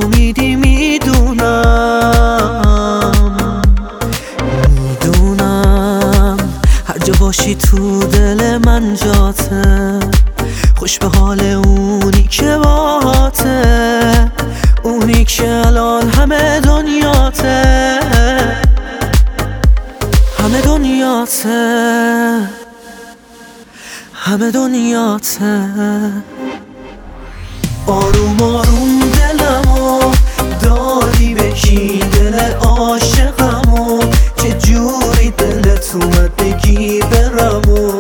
ناامیدی میدونم هر جا باشی تو دل من جاته، خوش به حال اونی که باهاته، اونی که الان همه دنیاته، همه دنیاته، همه دنیاته. آروم آروم دلمو دادی به کی، دل عاشقمو چه جوری دلت اومد بگی برمو،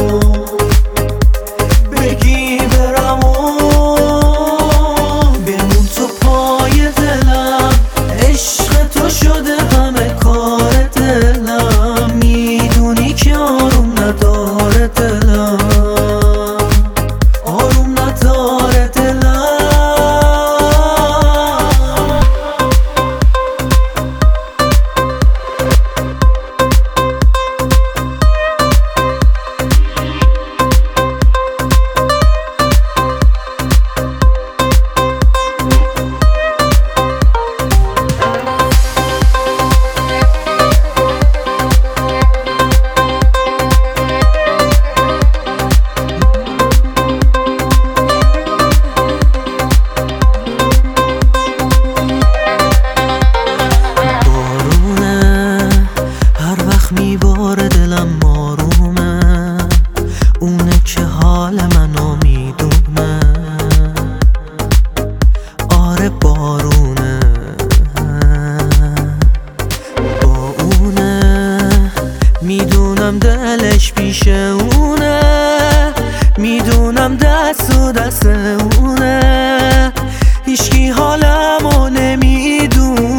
بگی برمو. بمون تو پای دلم، عشق تو شده همه کار دلم، میدونی که آروم نداره دلم، آروم نداره دلم. میباره دلم آرومه، اونه که حال منو میدونه، آره بارونه با اونه، میدونم دلش پیش اونه، میدونم دست و دست اونه، هیچکی حالمو نمیدونه.